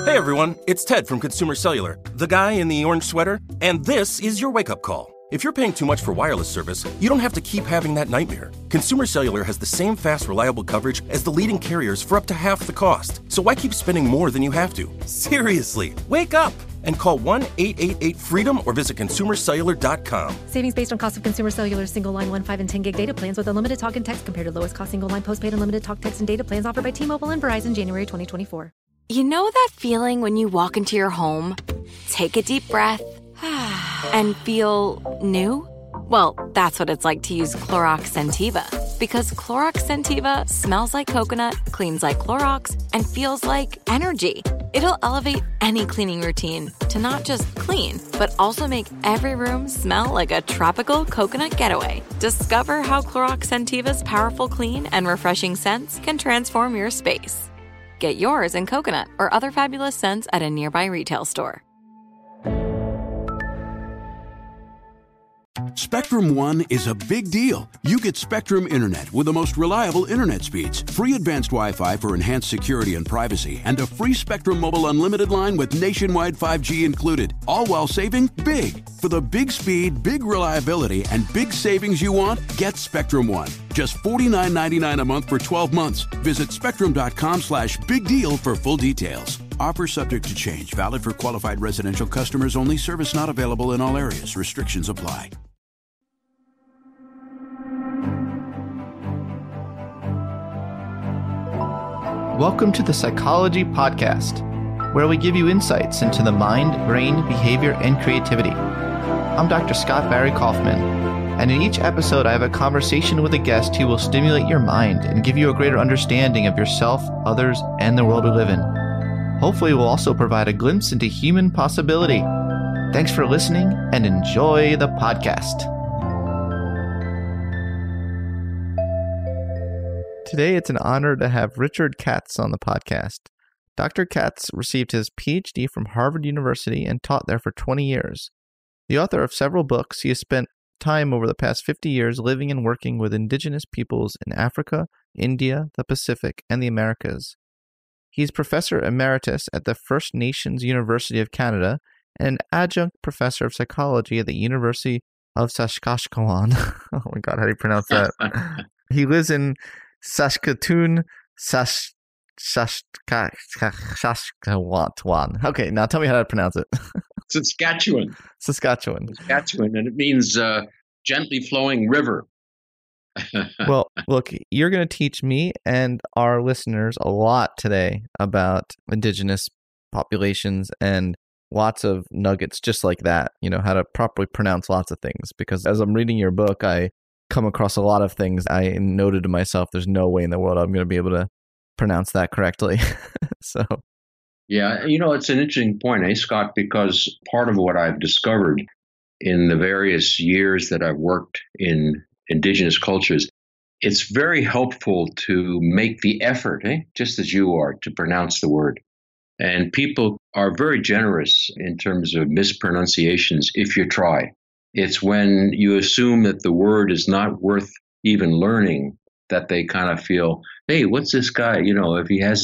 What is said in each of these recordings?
Hey everyone, it's Ted from Consumer Cellular, the guy in the orange sweater, and this is your wake-up call. If you're paying too much for wireless service, you don't have to keep having that nightmare. Consumer Cellular has the same fast, reliable coverage as the leading carriers for up to half the cost. So why keep spending more than you have to? Seriously, wake up and call 1-888-FREEDOM or visit consumercellular.com. Savings based on cost of Consumer Cellular single line 1, 5, and 10 gig data plans with unlimited talk and text compared to lowest cost single line postpaid unlimited talk, text, and data plans offered by T-Mobile and Verizon January 2024. You know that feeling when you walk into your home, take a deep breath, and feel new? Well, that's what it's like to use Clorox Scentiva. Because Clorox Scentiva smells like coconut, cleans like Clorox, and feels like energy. It'll elevate any cleaning routine to not just clean, but also make every room smell like a tropical coconut getaway. Discover how Clorox Scentiva's powerful clean and refreshing scents can transform your space. Get yours in coconut or other fabulous scents at a nearby retail store. Spectrum One is a big deal. You get Spectrum Internet with the most reliable internet speeds, free advanced Wi-Fi for enhanced security and privacy, and a free Spectrum Mobile Unlimited line with nationwide 5G included, all while saving big. For the big speed, big reliability, and big savings you want, get Spectrum One. Just $49.99 a month for 12 months. Visit spectrum.com/big deal for full details. Offer subject to change. Valid for qualified residential customers only. Service not available in all areas. Restrictions apply. Welcome to the Psychology Podcast, where we give you insights into the mind, brain, behavior, and creativity. I'm Dr. Scott Barry Kaufman, and in each episode I have a conversation with a guest who will stimulate your mind and give you a greater understanding of yourself, others, and the world we live in. Hopefully we'll also provide a glimpse into human possibility. Thanks for listening and enjoy the podcast. Today, it's an honor to have Richard Katz on the podcast. Dr. Katz received his PhD from Harvard University and taught there for 20 years. The author of several books, he has spent time over the past 50 years living and working with indigenous peoples in Africa, India, the Pacific, and the Americas. He's professor emeritus at the First Nations University of Canada and an adjunct professor of psychology at the University of Saskatchewan. Oh my God, how do you pronounce that? He lives in Saskatoon, Saskatchewan. Okay, now tell me how to pronounce it. Saskatchewan. Saskatchewan, and it means gently flowing river. Well, look, you're going to teach me and our listeners a lot today about indigenous populations and lots of nuggets just like that, you know, how to properly pronounce lots of things. Because as I'm reading your book, I come across a lot of things. I noted to myself, there's no way in the world I'm going to be able to pronounce that correctly. So, yeah, you know, it's an interesting point, Scott, because part of what I've discovered in the various years that I've worked in indigenous cultures, it's very helpful to make the effort, just as you are, to pronounce the word. And people are very generous in terms of mispronunciations if you try. It's when you assume that the word is not worth even learning that they kind of feel, hey, what's this guy? You know, if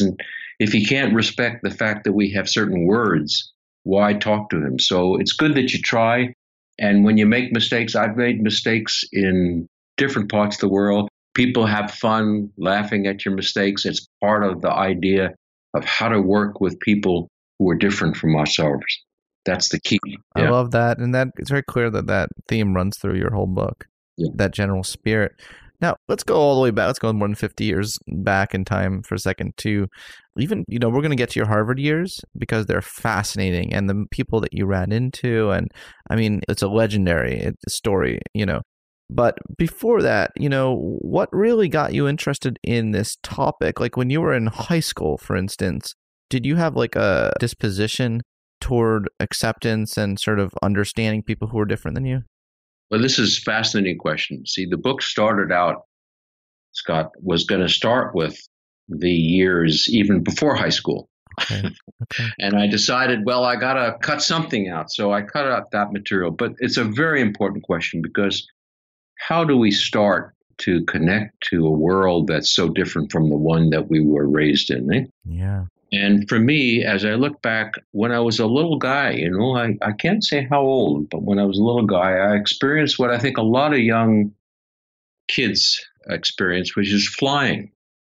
he can't respect the fact that we have certain words, why talk to him? So it's good that you try. And when you make mistakes, I've made mistakes in different parts of the world. People have fun laughing at your mistakes. It's part of the idea of how to work with people who are different from ourselves. That's the key. Yeah. I love that. And that it's very clear that that theme runs through your whole book, that general spirit. Now, let's go all the way back. Let's go more than 50 years back in time for a second to even, you know, we're going to get to your Harvard years because they're fascinating and the people that you ran into. And I mean, it's a legendary story, you know. But before that, you know, what really got you interested in this topic? Like when you were in high school, for instance, did you have like a disposition toward acceptance and sort of understanding people who are different than you? Well, this is a fascinating question. See, the book started out, Scott, was going to start with the years even before high school. Okay. And I decided, well, I got to cut something out. So I cut out that material. But it's a very important question because how do we start to connect to a world that's so different from the one that we were raised in? Yeah. And for me, as I look back, when I was a little guy, I can't say how old, but when I was a little guy, I experienced what I think a lot of young kids experience, which is flying.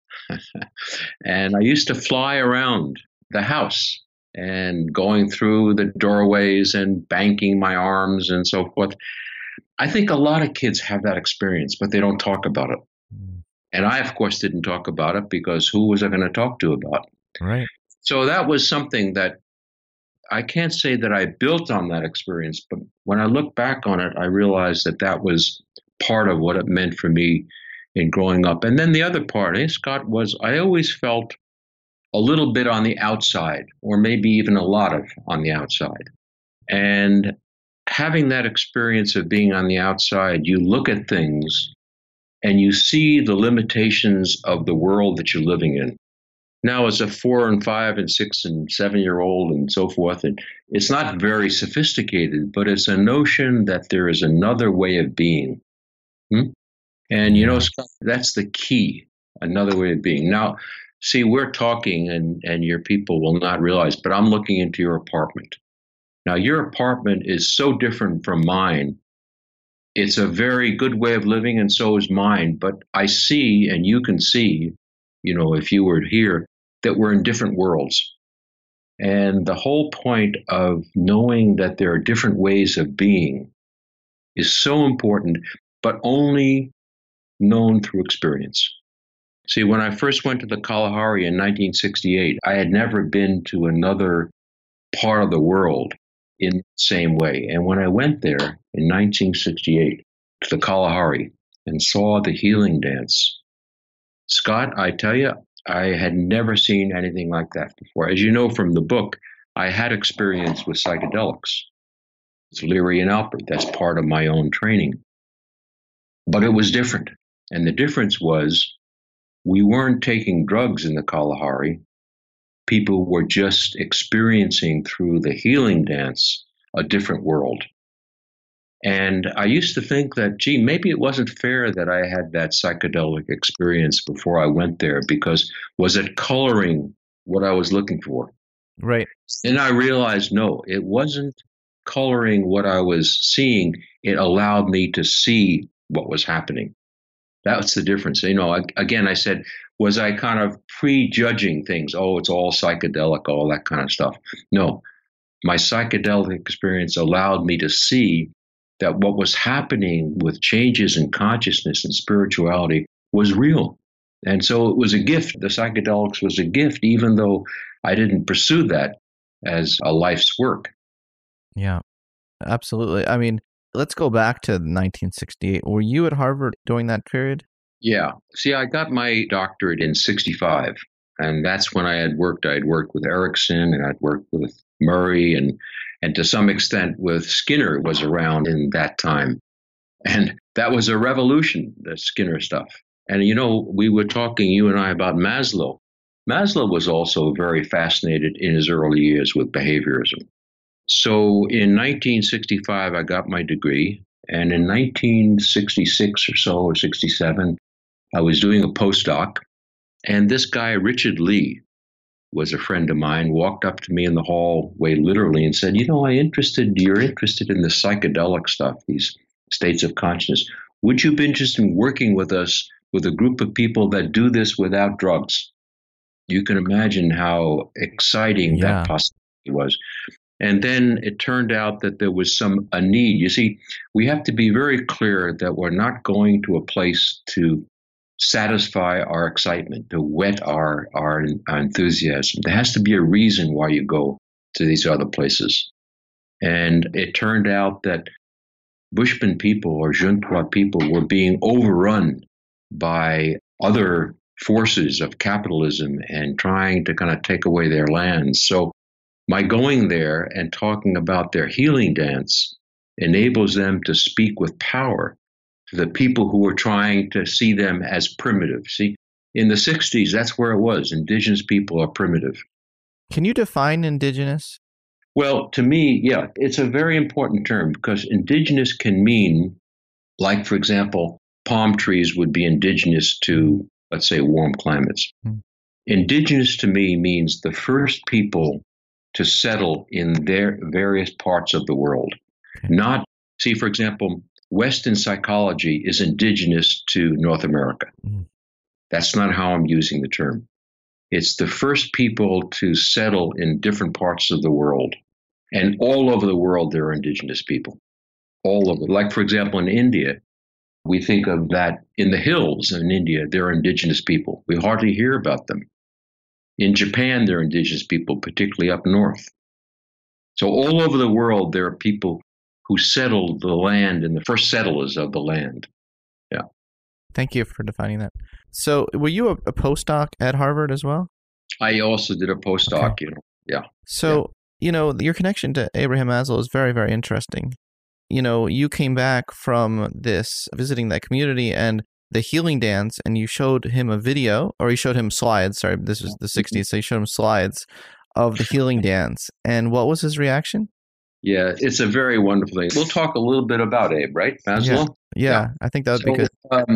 And I used to fly around the house and going through the doorways and banking my arms and so forth. I think a lot of kids have that experience, but they don't talk about it. And I, of course, didn't talk about it because who was I going to talk to about it? Right. So that was something that I can't say that I built on that experience, but when I look back on it, I realized that that was part of what it meant for me in growing up. And then the other part, Scott, was I always felt a little bit on the outside, or maybe even a lot of on the outside. And having that experience of being on the outside, you look at things and you see the limitations of the world that you're living in. Now, as a 4 and 5 and 6 and 7-year-old and so forth, and it's not very sophisticated, but it's a notion that there is another way of being. And, Scott, that's the key, another way of being. Now, see, we're talking and your people will not realize, but I'm looking into your apartment. Now, your apartment is so different from mine. It's a very good way of living, and so is mine. But I see, and you can see, if you were here, that we're in different worlds. And the whole point of knowing that there are different ways of being is so important, but only known through experience. See, when I first went to the Kalahari in 1968, I had never been to another part of the world in the same way. And when I went there in 1968 to the Kalahari and saw the healing dance, Scott, I tell you, I had never seen anything like that before. As you know from the book, I had experience with psychedelics. It's Leary and Alpert. That's part of my own training. But it was different. And the difference was we weren't taking drugs in the Kalahari. People were just experiencing through the healing dance a different world. And I used to think that, maybe it wasn't fair that I had that psychedelic experience before I went there, because was it coloring what I was looking for? Right. And I realized, no, it wasn't coloring what I was seeing. It allowed me to see what was happening. That's the difference. Again, I said, was I kind of prejudging things? Oh, it's all psychedelic, all that kind of stuff. No, my psychedelic experience allowed me to see that what was happening with changes in consciousness and spirituality was real. And so it was a gift. The psychedelics was a gift, even though I didn't pursue that as a life's work. Yeah, absolutely. I mean, let's go back to 1968. Were you at Harvard during that period? Yeah. See, I got my doctorate in 65, and that's when I had worked. I'd worked with Erickson, and I'd worked with Murray, and to some extent with Skinner was around in that time. And that was a revolution, the Skinner stuff. And, we were talking, you and I, about Maslow. Maslow was also very fascinated in his early years with behaviorism. So in 1965, I got my degree. And in 1966 or so, or 67, I was doing a postdoc. And this guy, Richard Lee, was a friend of mine, walked up to me in the hallway literally and said, you're interested in the psychedelic stuff, these states of consciousness. Would you be interested in working with us with a group of people that do this without drugs? You can imagine how exciting that possibility was. And then it turned out that there was a need. You see, we have to be very clear that we're not going to a place to satisfy our excitement, to whet our enthusiasm. There has to be a reason why you go to these other places. And it turned out that Bushman people or Juntois people were being overrun by other forces of capitalism and trying to kind of take away their lands. So my going there and talking about their healing dance enables them to speak with power to the people who were trying to see them as primitive. See, in the 60s, that's where it was. Indigenous people are primitive. Can you define indigenous? Well, to me, yeah, it's a very important term because indigenous can mean, like, for example, palm trees would be indigenous to, let's say, warm climates. Indigenous to me means the first people to settle in their various parts of the world. Not, see, for example, Western psychology is indigenous to North America. That's not how I'm using the term. It's the first people to settle in different parts of the world. And all over the world, there are indigenous people. All over. Like, for example, in India, we think of that in the hills in India, there are indigenous people. We hardly hear about them. In Japan, there are indigenous people, particularly up north. So all over the world, there are people who settled the land and the first settlers of the land. Yeah. Thank you for defining that. So were you a postdoc at Harvard as well? I also did a postdoc, Okay. Yeah. So, your connection to Abraham Maslow is very, very interesting. You came back from this, visiting that community and the healing dance, and you showed him a video, or you showed him slides. Sorry, this was the 60s. So you showed him slides of the healing dance. And what was his reaction? Yeah, it's a very wonderful thing. We'll talk a little bit about Abe, right, Maslow? Yeah, I think that would be good.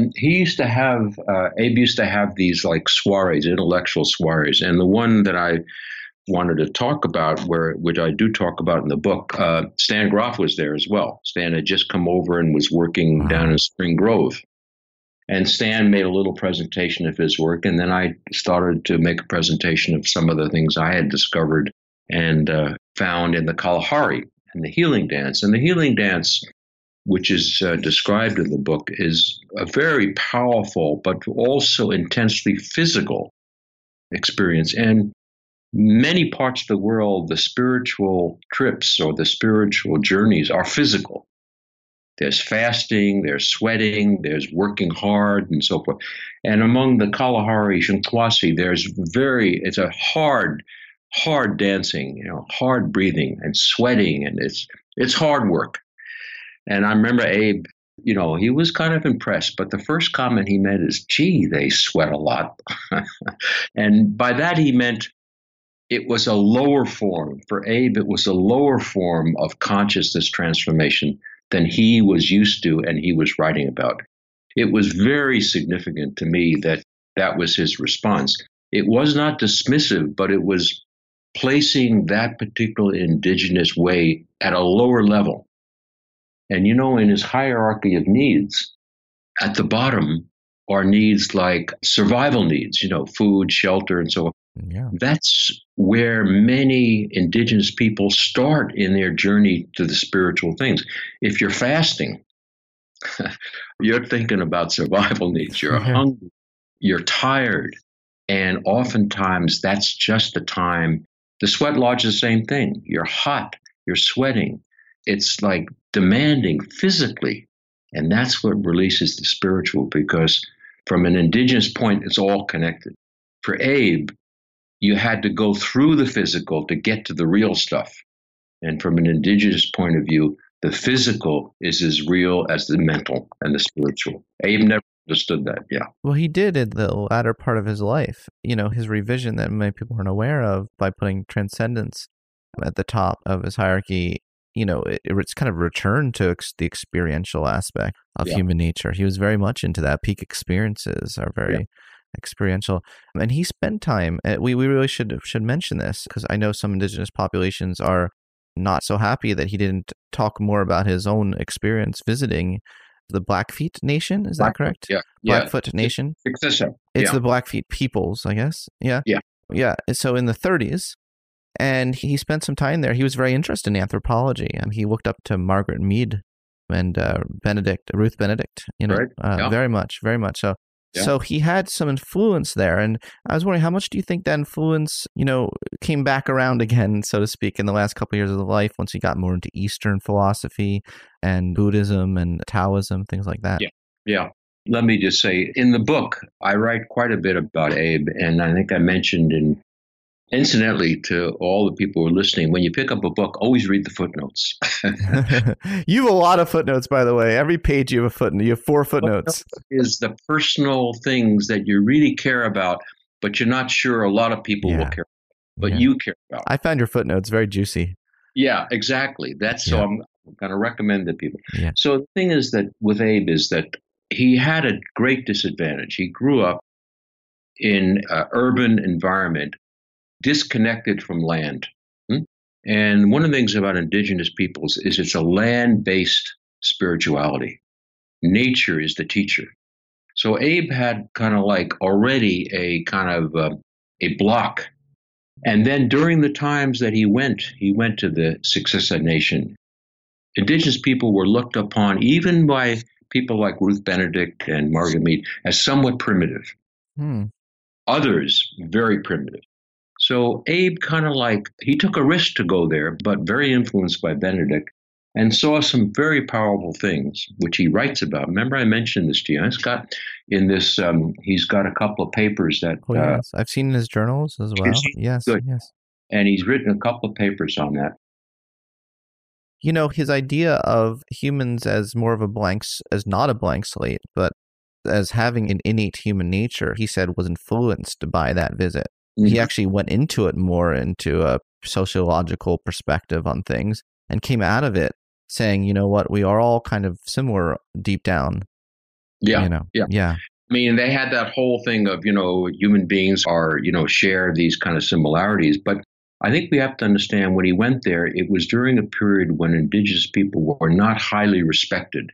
Abe used to have these like soirees, intellectual soirees. And the one that I wanted to talk about, which I do talk about in the book, Stan Grof was there as well. Stan had just come over and was working down in Spring Grove. And Stan made a little presentation of his work, and then I started to make a presentation of some of the things I had discovered and found in the Kalahari and the healing dance. And the healing dance, which is described in the book, is a very powerful but also intensely physical experience. And many parts of the world, the spiritual trips or the spiritual journeys are physical. There's fasting, there's sweating, there's working hard, and so forth. And among the Kalahari Shinkwasi, it's a hard dancing, hard breathing and sweating, and it's hard work. And I remember Abe, he was kind of impressed, but the first comment he made is, gee, they sweat a lot. And by that he meant it was a lower form. For Abe, it was a lower form of consciousness transformation than he was used to and he was writing about. It was very significant to me that was his response. It was not dismissive, but it was placing that particular indigenous way at a lower level. And in his hierarchy of needs, at the bottom are needs like survival needs, food, shelter, and so on. Yeah. That's where many indigenous people start in their journey to the spiritual things. If you're fasting, you're thinking about survival needs. You're hungry, you're tired. And oftentimes that's just the time. The sweat lodge is the same thing. You're hot, you're sweating. It's like demanding physically. And that's what releases the spiritual, because from an indigenous point, it's all connected. For Abe, you had to go through the physical to get to the real stuff. And from an indigenous point of view, the physical is as real as the mental and the spiritual. Abe never understood that, yeah. Well, he did in the latter part of his life, his revision that many people aren't aware of by putting transcendence at the top of his hierarchy. It's kind of returned to the experiential aspect of human nature. He was very much into that. Peak experiences are very experiential. And he spent time, we really should mention this, because I know some indigenous populations are not so happy that he didn't talk more about his own experience visiting the Blackfeet Nation. Is that correct? Yeah. Blackfoot Nation? It's the Blackfeet peoples, I guess. Yeah. Yeah. So in the 30s, and he spent some time there. He was very interested in anthropology, and he looked up to Margaret Mead and Ruth Benedict, very much so. Yeah. So he had some influence there, and I was wondering, how much do you think that influence, came back around again, so to speak, in the last couple of years of his life, once he got more into Eastern philosophy and Buddhism and Taoism, things like that? Yeah. Let me just say, in the book, I write quite a bit about Abe, and I think I mentioned incidentally, to all the people who are listening, when you pick up a book, always read the footnotes. You have a lot of footnotes, by the way. Every page you have a footnote. You have 4 footnotes. Is the personal things that you really care about, but you're not sure a lot of people will care about, but you care about. I found your footnotes very juicy. Yeah, exactly. So I'm going to recommend that people. Yeah. So the thing is that with Abe is that he had a great disadvantage. He grew up in an urban environment, disconnected from land. And one of the things about indigenous peoples is it's a land-based spirituality. Nature is the teacher. So Abe had kind of like already a kind of a block. And then during the times that he went to the Successor Nation. Indigenous people were looked upon, even by people like Ruth Benedict and Margaret Mead, as somewhat primitive. Others, very primitive. So Abe kind of like, he took a risk to go there, but very influenced by Benedict, and saw some very powerful things, which he writes about. Remember, I mentioned this to you. Scott, in this, he's got a couple of papers that... yes. I've seen his journals as well. Yes, good. Yes. And he's written a couple of papers on that. You know, his idea of humans as more of as not a blank slate, but as having an innate human nature, he said was influenced by that visit. He actually went into it more into a sociological perspective on things and came out of it saying, you know what, we are all kind of similar deep down. Yeah. Yeah. I mean, they had that whole thing of, human beings are, share these kind of similarities. But I think we have to understand when he went there, it was during a period when indigenous people were not highly respected.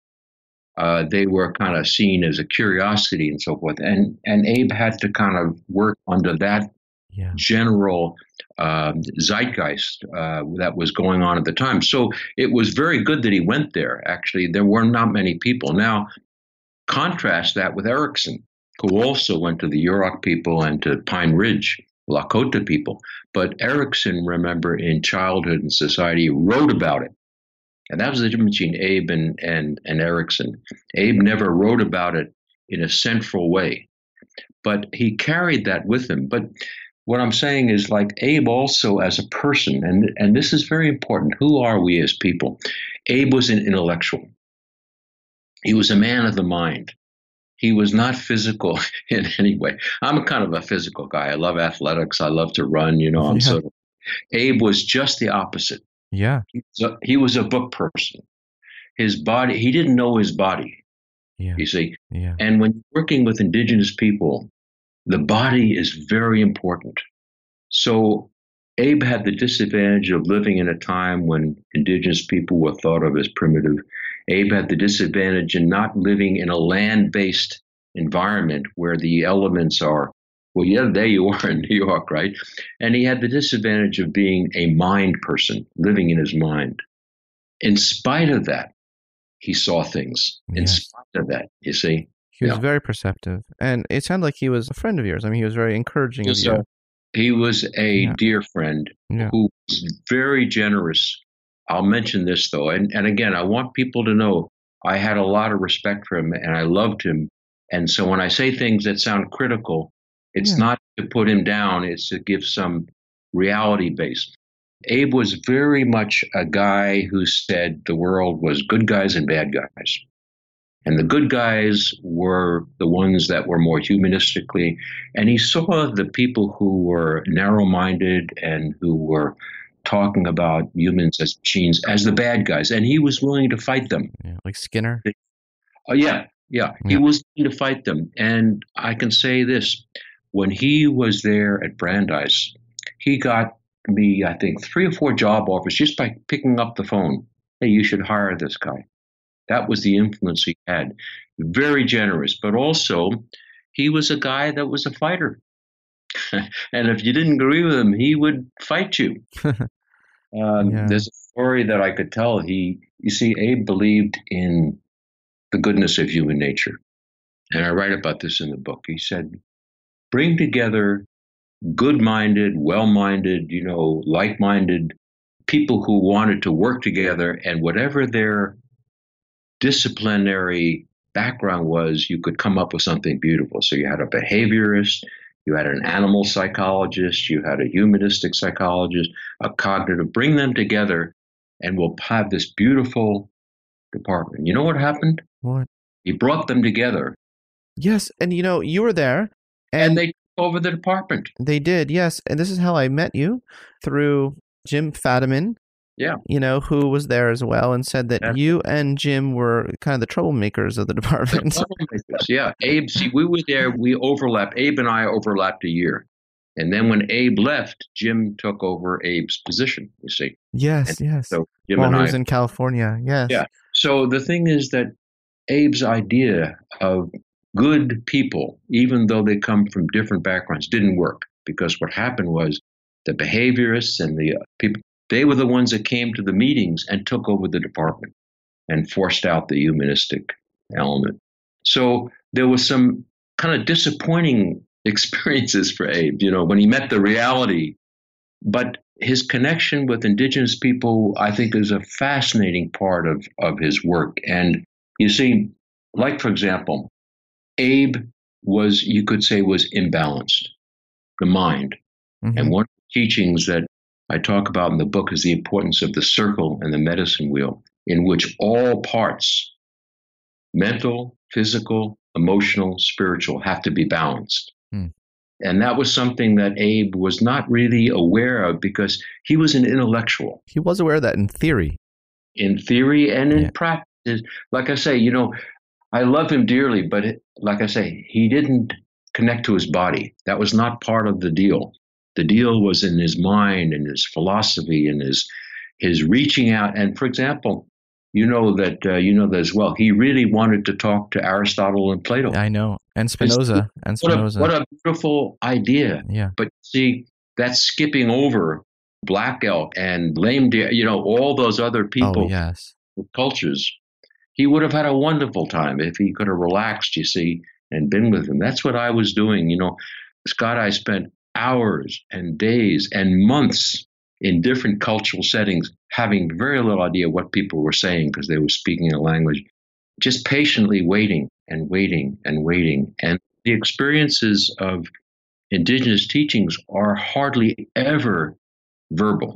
They were kind of seen as a curiosity and so forth. And Abe had to kind of work under that general zeitgeist that was going on at the time. So it was very good that he went there. Actually, there were not many people. Now, contrast that with Erickson, who also went to the Yurok people and to Pine Ridge, Lakota people. But Erickson, remember, in Childhood and Society, wrote about it. And that was the difference between Abe and Erickson. Abe never wrote about it in a central way, but he carried that with him. But what I'm saying is, like, Abe also as a person, and this is very important. Who are we as people? Abe was an intellectual. He was a man of the mind. He was not physical in any way. I'm kind of a physical guy. I love athletics. I love to run. Abe was just the opposite. Yeah. He was a book person. His body, he didn't know his body, you see. Yeah. And when working with indigenous people, the body is very important. So Abe had the disadvantage of living in a time when indigenous people were thought of as primitive. Abe had the disadvantage in not living in a land-based environment where the elements are, well, yeah, there you are in New York, right? And he had the disadvantage of being a mind person, living in his mind. In spite of that, he saw things. In spite of that, you see. He was very perceptive. And it sounded like he was a friend of yours. I mean, he was very encouraging of you. He was a dear friend who was very generous. I'll mention this, though. And again, I want people to know I had a lot of respect for him and I loved him. And so when I say things that sound critical, it's not to put him down. It's to give some reality base. Abe was very much a guy who said the world was good guys and bad guys. And the good guys were the ones that were more humanistically. And he saw the people who were narrow-minded and who were talking about humans as machines as the bad guys. And he was willing to fight them. Yeah, like Skinner? Yeah. He was willing to fight them. And I can say this. When he was there at Brandeis, he got me, I think, 3 or 4 job offers just by picking up the phone. Hey, you should hire this guy. That was the influence he had. Very generous, but also he was a guy that was a fighter. And if you didn't agree with him, he would fight you. There's a story that I could tell. You see, Abe believed in the goodness of human nature. And I write about this in the book. He said, bring together good-minded, well-minded, like-minded people who wanted to work together, and whatever their disciplinary background was, you could come up with something beautiful. So you had a behaviorist, you had an animal psychologist, you had a humanistic psychologist, a cognitive. Bring them together, and we'll have this beautiful department. You know what happened? What? He brought them together. Yes, and you were there. And they took over the department. They did, yes. And this is how I met you, through Jim Fadiman, Yeah. Who was there as well and said that you and Jim were kind of the troublemakers of the department. Yeah. Abe, see, we were there. We overlapped. Abe and I overlapped a year. And then when Abe left, Jim took over Abe's position, you see. Yes, yes. So Jim While and he I was in California, yes. Yeah. So the thing is that Abe's idea of good people, even though they come from different backgrounds, didn't work, because what happened was the behaviorists and the people, they were the ones that came to the meetings and took over the department and forced out the humanistic element. So there was some kind of disappointing experiences for Abe, when he met the reality. But his connection with indigenous people, I think, is a fascinating part of his work. And you see, like, for example, Abe was, you could say, was imbalanced, the mind. Mm-hmm. And one of the teachings that I talk about in the book is the importance of the circle and the medicine wheel, in which all parts, mental, physical, emotional, spiritual, have to be balanced. And that was something that Abe was not really aware of, because he was an intellectual. He was aware of that in theory. In theory and in practice. Like I say, I love him dearly, but like I say, he didn't connect to his body. That was not part of the deal. The deal was in his mind and his philosophy and his reaching out. And for example, that as well. He really wanted to talk to Aristotle and Plato. I know. And Spinoza. What a beautiful idea. Yeah. But see, that's skipping over Black Elk and Lame Deer, all those other people, cultures. He would have had a wonderful time if he could have relaxed, you see, and been with them. That's what I was doing. Scott, I spent hours and days and months in different cultural settings, having very little idea what people were saying because they were speaking a language, just patiently waiting and waiting and waiting. And the experiences of indigenous teachings are hardly ever verbal.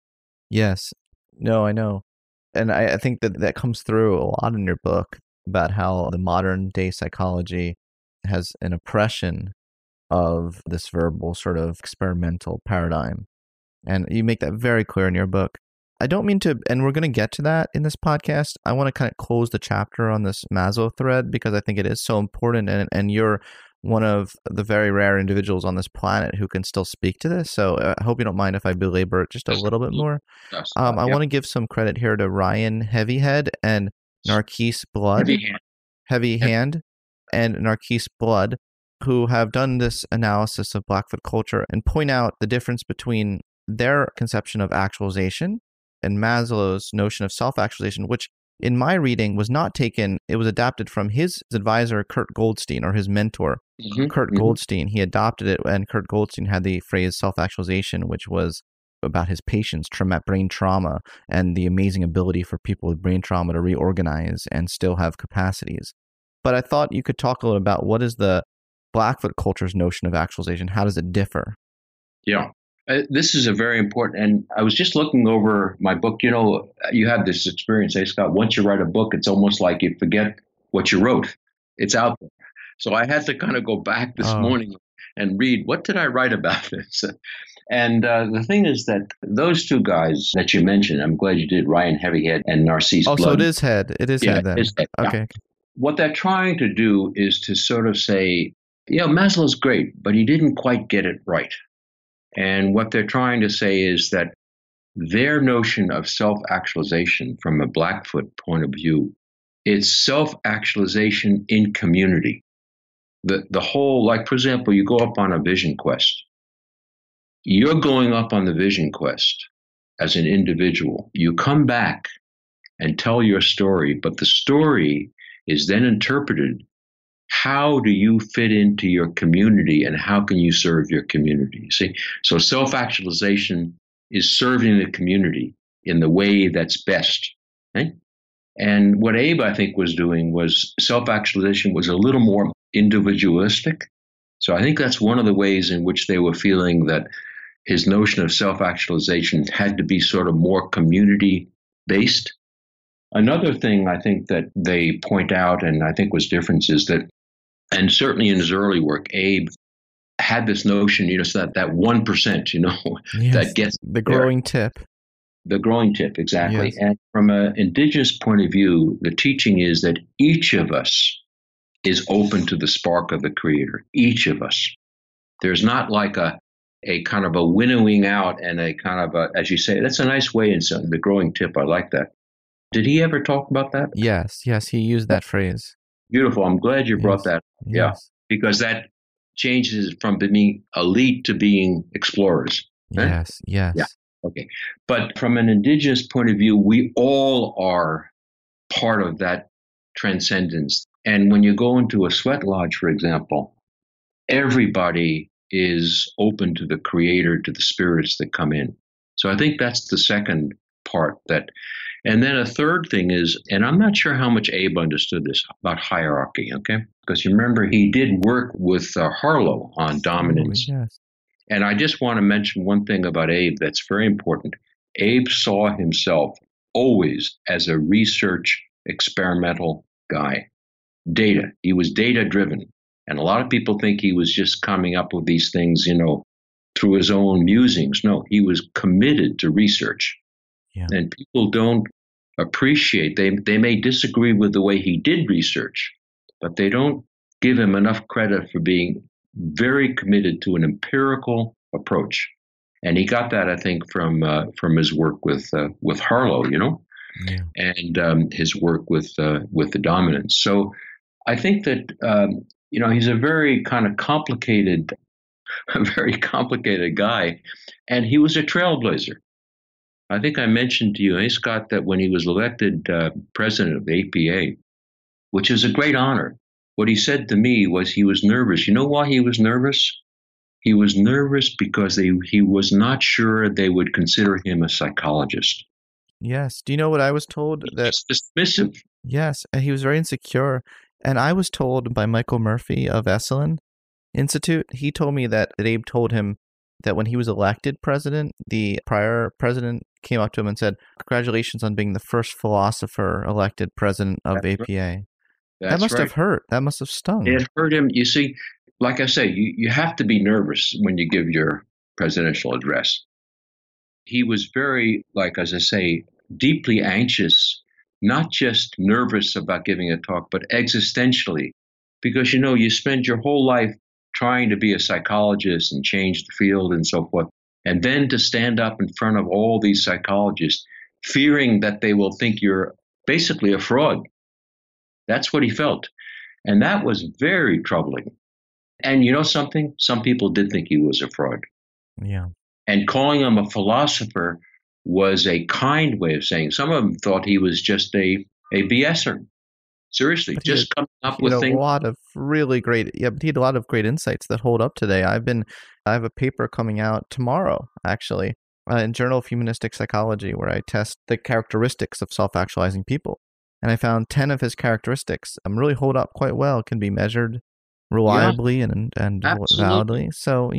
Yes. No, I know. And I think that comes through a lot in your book about how the modern day psychology has an oppression of this verbal sort of experimental paradigm. And you make that very clear in your book. I don't mean to, and we're going to get to that in this podcast. I want to kind of close the chapter on this Maslow thread because I think it is so important. And you're one of the very rare individuals on this planet who can still speak to this. So I hope you don't mind if I belabor it just a little bit more. I want to give some credit here to Ryan Heavyhead and Narcisse Blood. Heavy Hand and Narcisse Blood, who have done this analysis of Blackfoot culture and point out the difference between their conception of actualization and Maslow's notion of self-actualization, which in my reading was not taken, it was adapted from his advisor, Kurt Goldstein, or his mentor, Kurt Goldstein. He adopted it, and Kurt Goldstein had the phrase self-actualization, which was about his patients, brain trauma, and the amazing ability for people with brain trauma to reorganize and still have capacities. But I thought you could talk a little about what is the Blackfoot culture's notion of actualization? How does it differ? Yeah. This is a very important, and I was just looking over my book. You have this experience, Scott. Once you write a book, it's almost like you forget what you wrote. It's out there. So I had to kind of go back this morning and read, what did I write about this? And the thing is that those two guys that you mentioned, I'm glad you did, Ryan Heavyhead and Narcisse Blood. So it is Head. It is Head then. Head, okay. Yeah. What they're trying to do is to sort of say, Maslow's great, but he didn't quite get it right. And what they're trying to say is that their notion of self-actualization from a Blackfoot point of view, it's self-actualization in community. The whole, like, for example, you go up on a vision quest. You're going up on the vision quest as an individual. You come back and tell your story, but the story is then interpreted. How do you fit into your community and how can you serve your community? See, so self-actualization is serving the community in the way that's best. Right? And what Abe, I think, was doing was self-actualization was a little more individualistic. So I think that's one of the ways in which they were feeling that his notion of self-actualization had to be sort of more community-based. Another thing I think that they point out, and I think was different, is that, and certainly in his early work, Abe had this notion, so that 1%, yes, that gets the growing tip. The growing tip, exactly. Yes. And from an indigenous point of view, the teaching is that each of us is open to the spark of the Creator. Each of us. There's not like a kind of a winnowing out and a kind of a, as you say, that's a nice way in the growing tip. I like that. Did he ever talk about that? Yes, he used that phrase. Beautiful. I'm glad you brought that up. Yes. Yeah, because that changes from being elite to being explorers. Right? Yes. Yeah. Okay. But from an indigenous point of view, we all are part of that transcendence. And when you go into a sweat lodge, for example, everybody is open to the Creator, to the spirits that come in. So I think that's the second part. And then a third thing is, and I'm not sure how much Abe understood this about hierarchy, okay? Because you remember he did work with Harlow on dominance. Oh, yes. And I just want to mention one thing about Abe that's very important. Abe saw himself always as a research experimental guy. Data. He was data driven. And a lot of people think he was just coming up with these things, through his own musings. No, he was committed to research. Yeah. And people don't appreciate, they may disagree with the way he did research, but they don't give him enough credit for being very committed to an empirical approach. And he got that, I think, from his work with Harlow, Yeah. and his work with the dominance. So I think that, he's a very kind of complicated guy, and he was a trailblazer. I think I mentioned to you, hey, Scott, that when he was elected president of the APA, which is a great honor, what he said to me was he was nervous. You know why he was nervous? He was nervous because he was not sure they would consider him a psychologist. Yes. Do you know what I was told? That's dismissive. Yes, and he was very insecure. And I was told by Michael Murphy of Esalen Institute, he told me that Abe told him that when he was elected president, the prior president came up to him and said, "Congratulations on being the first philosopher elected president of APA." Right. That must have hurt. That must have stung. It hurt him. You see, like I say, you have to be nervous when you give your presidential address. He was very, as I say, deeply anxious, not just nervous about giving a talk, but existentially, because, you spend your whole life trying to be a psychologist and change the field and so forth. And then to stand up in front of all these psychologists, fearing that they will think you're basically a fraud. That's what he felt. And that was very troubling. And you know something? Some people did think he was a fraud. Yeah. And calling him a philosopher was a kind way of saying. Some of them thought he was just a BSer. Seriously, just coming up with things. A lot of really great, but he had a lot of great insights that hold up today. I have a paper coming out tomorrow, actually, in Journal of Humanistic Psychology, where I test the characteristics of self-actualizing people. And I found 10 of his characteristics really hold up quite well, can be measured reliably and validly. So,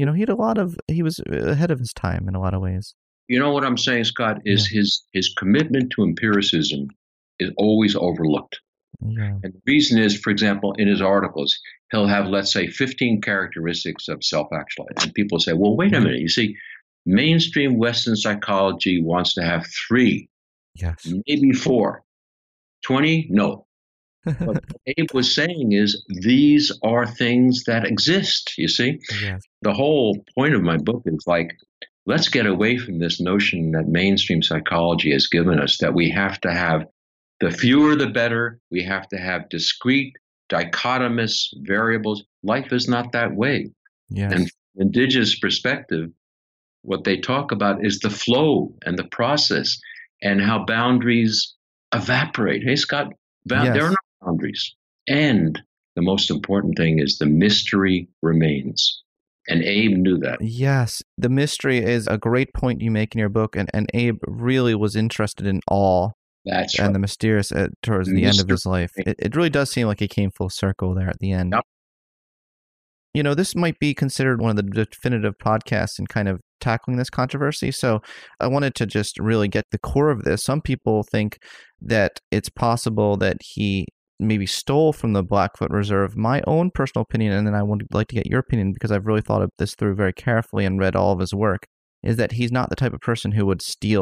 he was ahead of his time in a lot of ways. You know what I'm saying, Scott, is his commitment to empiricism is always overlooked. Yeah. And the reason is, for example, in his articles, he'll have, let's say, 15 characteristics of self-actualization. And people say, well, wait a minute. You see, mainstream Western psychology wants to have 3, maybe 4. 20? No. What Abe was saying is these are things that exist, you see? Yes. The whole point of my book is let's get away from this notion that mainstream psychology has given us, that we have to have the fewer the better. We have to have discrete, dichotomous variables. Life is not that way. Yes. And from an indigenous perspective, what they talk about is the flow and the process and how boundaries evaporate. Hey, Scott, there are no boundaries. And the most important thing is the mystery remains. And Abe knew that. Yes. The mystery is a great point you make in your book. And Abe really was interested in awe. That's and right. the mysterious towards the end of his life. It really does seem like he came full circle there at the end. Yep. This might be considered one of the definitive podcasts in kind of tackling this controversy. So I wanted to just really get the core of this. Some people think that it's possible that he maybe stole from the Blackfoot Reserve. My own personal opinion, and then I would like to get your opinion because I've really thought of this through very carefully and read all of his work, is that he's not the type of person who would steal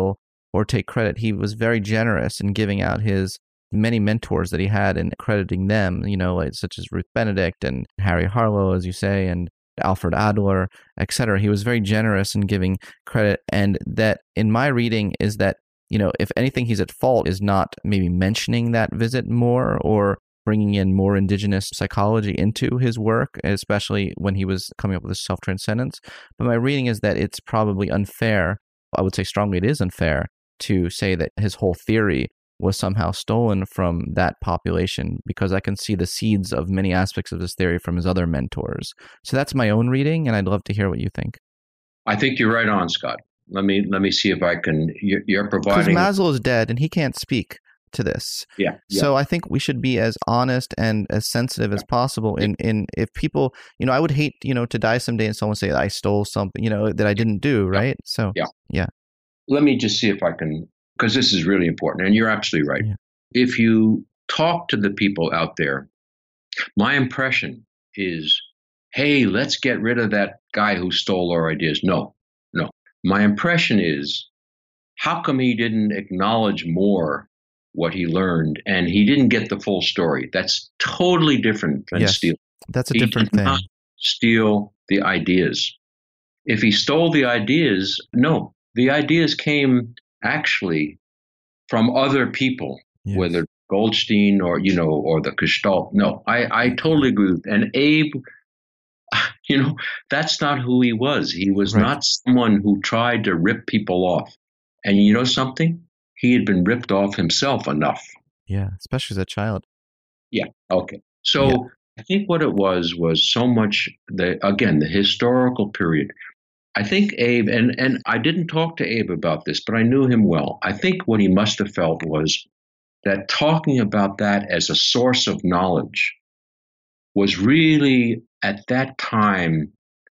or take credit. He was very generous in giving out his many mentors that he had and crediting them, like, such as Ruth Benedict and Harry Harlow, as you say, and Alfred Adler, etc. He was very generous in giving credit. And that, in my reading, is that, if anything, he's at fault is not maybe mentioning that visit more or bringing in more indigenous psychology into his work, especially when he was coming up with this self-transcendence. But my reading is that it's probably unfair. I would say strongly it is unfair to say that his whole theory was somehow stolen from that population, because I can see the seeds of many aspects of this theory from his other mentors. So that's my own reading, and I'd love to hear what you think. I think you're right on, Scott. Let me see if I can. You're providing, because Maslow is dead and he can't speak to this. Yeah. So I think we should be as honest and as sensitive as possible. In if people, I would hate, to die someday and someone say I stole something, that I didn't do, right? So yeah. Let me just see if I can, because this is really important, and you're absolutely right. Yeah. If you talk to the people out there, my impression is, hey, let's get rid of that guy who stole our ideas. No. My impression is, how come he didn't acknowledge more what he learned, and he didn't get the full story? That's totally different than stealing. That's a different thing. Not steal the ideas. If he stole the ideas, no. The ideas came actually from other people, whether Goldstein or the Gestalt. No, I totally agree with. And Abe, that's not who he was. He was not someone who tried to rip people off. And you know something? He had been ripped off himself enough. Yeah, especially as a child. Yeah. Okay. So I think what it was so much the historical period. I think Abe, and I didn't talk to Abe about this, but I knew him well. I think what he must have felt was that talking about that as a source of knowledge was really, at that time,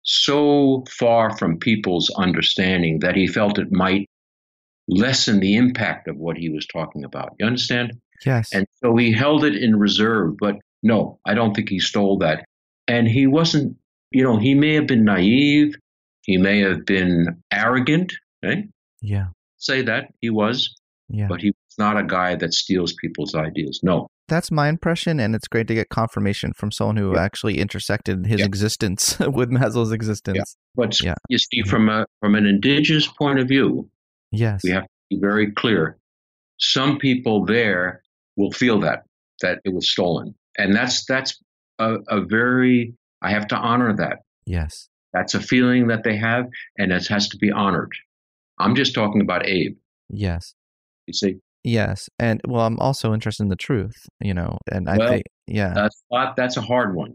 so far from people's understanding that he felt it might lessen the impact of what he was talking about. You understand? Yes. And so he held it in reserve, but no, I don't think he stole that. And he wasn't, he may have been naive. He may have been arrogant, right? Yeah. Say that he was, but he was not a guy that steals people's ideas. No. That's my impression, and it's great to get confirmation from someone who actually intersected his existence with Maslow's existence. Yeah. But you see, from an indigenous point of view, we have to be very clear. Some people there will feel that it was stolen, and that's a very, I have to honor that. Yes. That's a feeling that they have, and it has to be honored. I'm just talking about Abe. Yes. You see? Yes. And, I'm also interested in the truth, and I think, that's a hard one.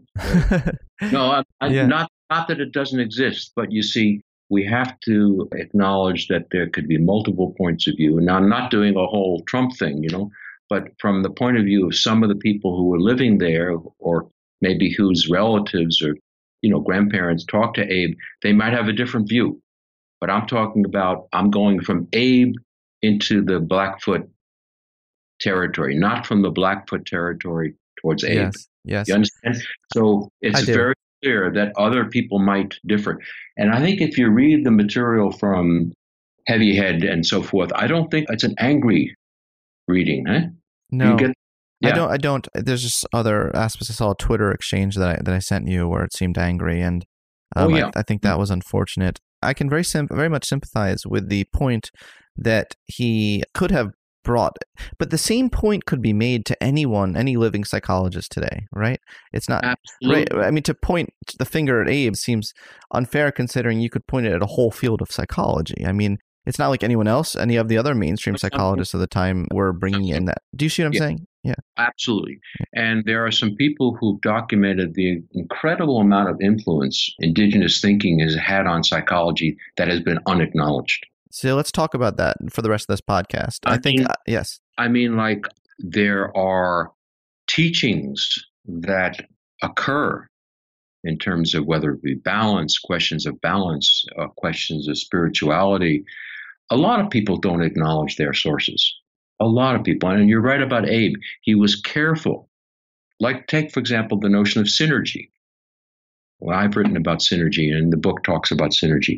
No, not that it doesn't exist, but you see, we have to acknowledge that there could be multiple points of view. Now, I'm not doing a whole Trump thing, but from the point of view of some of the people who were living there, or maybe whose relatives or grandparents talk to Abe, they might have a different view. But I'm going from Abe into the Blackfoot territory, not from the Blackfoot territory towards Abe. Yes. You understand? So it's very clear that other people might differ. And I think if you read the material from Heavy Head and so forth, I don't think it's an angry reading, huh? No. I don't. There's just other aspects. I saw a Twitter exchange that I sent you where it seemed angry, and I think that was unfortunate. I can very much sympathize with the point that he could have brought, but the same point could be made to anyone, any living psychologist today, right? It's not absolutely right. I mean, to point the finger at Abe seems unfair, considering you could point it at a whole field of psychology. I mean, it's not like anyone else, any of the other mainstream psychologists of the time were bringing in that. Do you see what I'm saying? Yeah. Absolutely. And there are some people who've documented the incredible amount of influence indigenous thinking has had on psychology that has been unacknowledged. So let's talk about that for the rest of this podcast. I think, yes. I mean, like, there are teachings that occur in terms of whether it be balance, questions of balance, questions of spirituality. A lot of people don't acknowledge their sources. A lot of people. And you're right about Abe. He was careful. Like, take, for example, the notion of synergy. Well, I've written about synergy, and the book talks about synergy.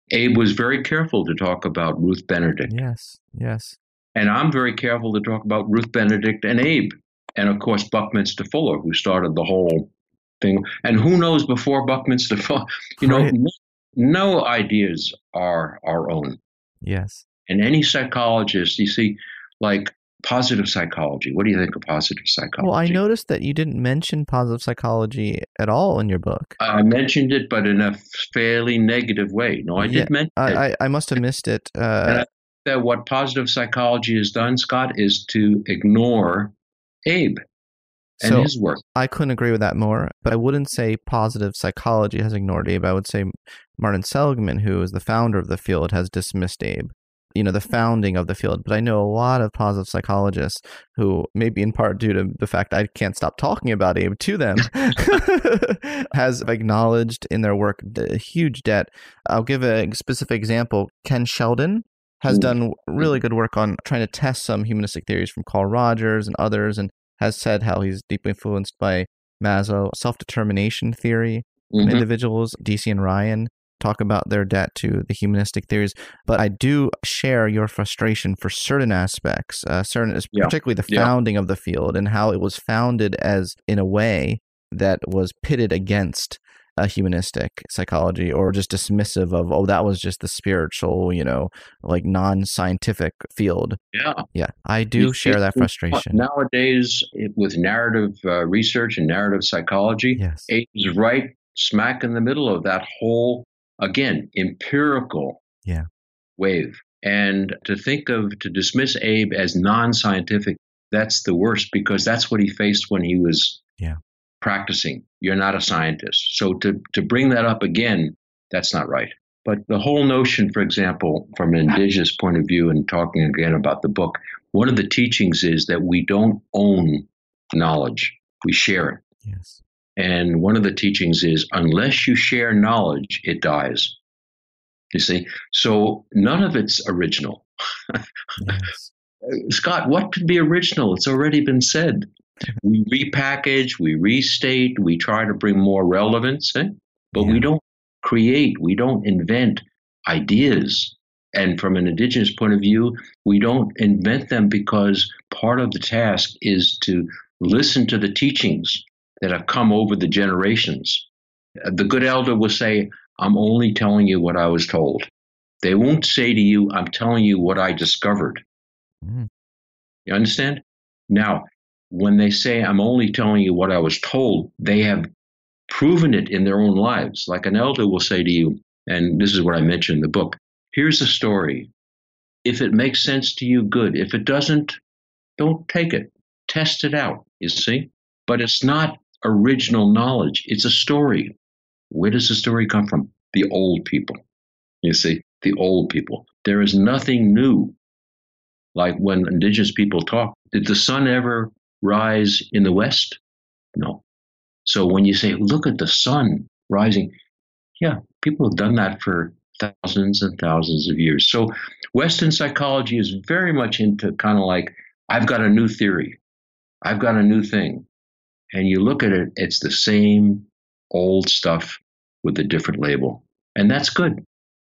Abe was very careful to talk about Ruth Benedict. Yes, yes. And I'm very careful to talk about Ruth Benedict and Abe. And of course, Buckminster Fuller, who started the whole thing. And who knows before Buckminster Fuller? Right. No ideas are our own. Yes. And any psychologist, you see, like positive psychology. What do you think of positive psychology? Well, I noticed that you didn't mention positive psychology at all in your book. I mentioned it, but in a fairly negative way. No, I did mention it. I must have missed it. And that what positive psychology has done, Scott, is to ignore Abe and his work. I couldn't agree with that more, but I wouldn't say positive psychology has ignored Abe. I would say Martin Seligman, who is the founder of the field, has dismissed Abe. The founding of the field. But I know a lot of positive psychologists who, maybe in part due to the fact I can't stop talking about Abe to them, has acknowledged in their work a huge debt. I'll give a specific example. Ken Sheldon has done really good work on trying to test some humanistic theories from Carl Rogers and others, and has said how he's deeply influenced by Maslow, self-determination theory. Individuals, DC and Ryan, talk about their debt to the humanistic theories, but I do share your frustration for certain aspects, particularly the founding of the field and how it was founded as in a way that was pitted against humanistic psychology, or just dismissive of, that was just the spiritual, like non-scientific field. Yeah, I do share that frustration. Nowadays, with narrative research and narrative psychology, Abe is right smack in the middle of that whole, again, empirical wave. And to dismiss Abe as non-scientific, that's the worst, because that's what he faced when he was practicing. You're not a scientist. So to bring that up again, that's not right. But the whole notion, for example, from an indigenous point of view, and talking again about the book, one of the teachings is that we don't own knowledge. We share it. Yes. And one of the teachings is, unless you share knowledge, it dies. You see? So none of it's original. Yes. Scott, what could be original? It's already been said. We repackage, we restate, we try to bring more relevance, but we don't create, we don't invent ideas. And from an indigenous point of view, we don't invent them because part of the task is to listen to the teachings that have come over the generations. The good elder will say, I'm only telling you what I was told. They won't say to you, I'm telling you what I discovered. You understand? Now, when they say, I'm only telling you what I was told, they have proven it in their own lives. Like an elder will say to you, and this is what I mentioned in the book, here's a story. If it makes sense to you, good. If it doesn't, don't take it. Test it out, you see? But it's not original knowledge. It's a story. Where does the story come from? The old people. You see, the old people. There is nothing new. Like when indigenous people talk, did the sun ever rise in the west? No. So when you say, look at the sun rising, people have done that for thousands and thousands of years. So Western psychology is very much into kind of like, I've got a new theory. I've got a new thing. And you look at it, it's the same old stuff with a different label. And that's good.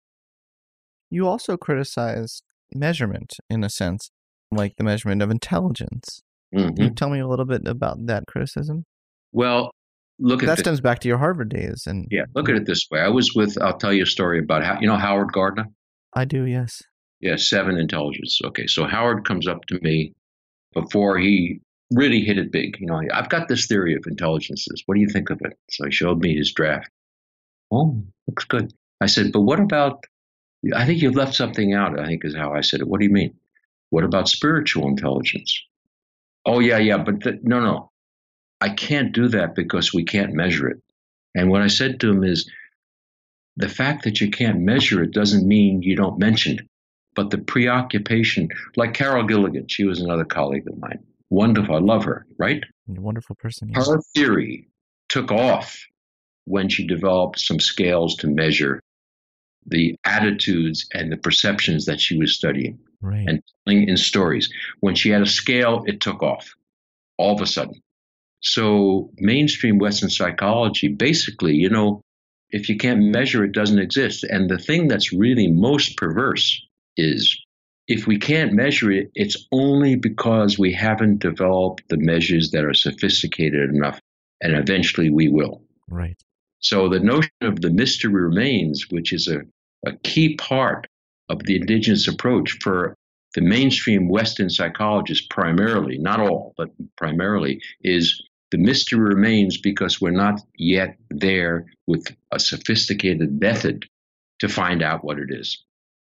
You also criticize measurement, in a sense, like the measurement of intelligence. Can you tell me a little bit about that criticism? Well, that stems back to your Harvard days. And look at it this way. I'll tell you a story about Howard Gardner? I do, yes. Yeah, 7 Intelligence. Okay, so Howard comes up to me before he really hit it big. I've got this theory of intelligences. What do you think of it? So he showed me his draft. Oh, looks good. I said, but what about, I think you've left something out, I think is how I said it. What do you mean? What about spiritual intelligence? Oh, yeah, but no. I can't do that because we can't measure it. And what I said to him is, the fact that you can't measure it doesn't mean you don't mention it. But the preoccupation, like Carol Gilligan, she was another colleague of mine. Wonderful. I love her, right? You're a wonderful person. Yes. Her theory took off when she developed some scales to measure the attitudes and the perceptions that she was studying and telling in stories. When she had a scale, it took off all of a sudden. So mainstream Western psychology, basically, If you can't measure it, it doesn't exist. And the thing that's really most perverse is if we can't measure it, it's only because we haven't developed the measures that are sophisticated enough, and eventually we will. Right. So the notion of the mystery remains, which is a key part of the indigenous approach for the mainstream Western psychologists primarily, not all, but primarily, is the mystery remains because we're not yet there with a sophisticated method to find out what it is.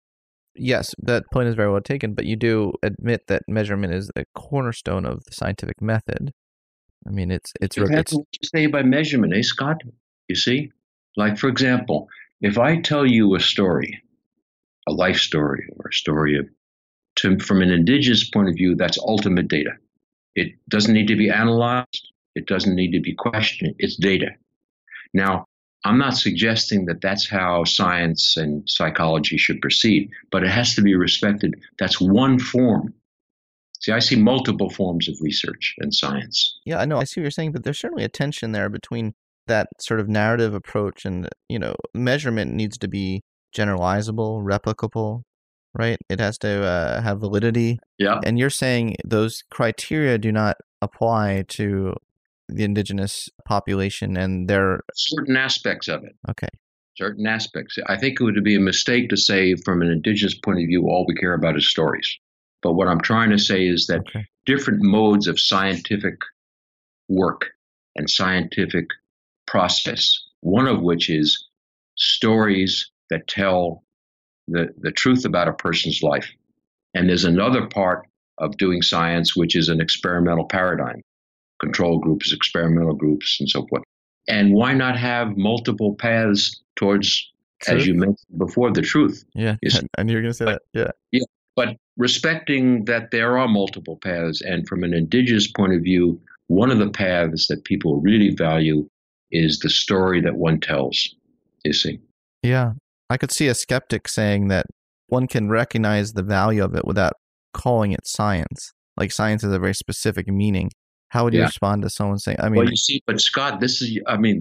Yes, that point is very well taken, but you do admit that measurement is the cornerstone of the scientific method. I mean, it's what you say by measurement, Scott? You see? Like, for example, if I tell you a story, a life story, or a story from an indigenous point of view, that's ultimate data. It doesn't need to be analyzed. It doesn't need to be questioned. It's data. Now, I'm not suggesting that that's how science and psychology should proceed, but it has to be respected. That's one form. See, I see multiple forms of research and science. Yeah, I know. I see what you're saying, but there's certainly a tension there between that sort of narrative approach and, measurement needs to be generalizable, replicable, right? It has to have validity. Yeah. And you're saying those criteria do not apply to the indigenous population and their... Certain aspects of it. Okay. Certain aspects. I think it would be a mistake to say from an indigenous point of view, all we care about is stories. But what I'm trying to say is that different modes of scientific work and scientific process, one of which is stories that tell the truth about a person's life. And there's another part of doing science, which is an experimental paradigm, control groups, experimental groups, and so forth. And why not have multiple paths towards, truth? As you mentioned before, the truth? Yeah, and you're going to say that. Yeah. Yeah, but respecting that there are multiple paths, and from an indigenous point of view, one of the paths that people really value is the story that one tells, you see. Yeah. I could see a skeptic saying that one can recognize the value of it without calling it science. Like science has a very specific meaning. How would you respond to someone saying, well, you see, but Scott, this is